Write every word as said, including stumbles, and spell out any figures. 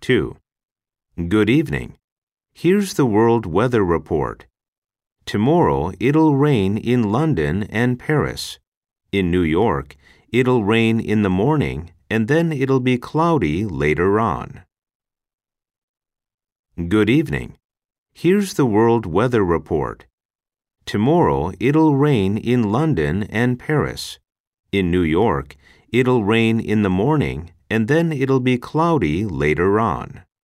two. Good evening. Here's the world weather report. Tomorrow it'll rain in London and Paris. In New York, it'll rain in the morning and then it'll be cloudy later on. Good evening. Here's the world weather report. Tomorrow it'll rain in London and Paris. In New York, it'll rain in the morning and then it'll be cloudy later on.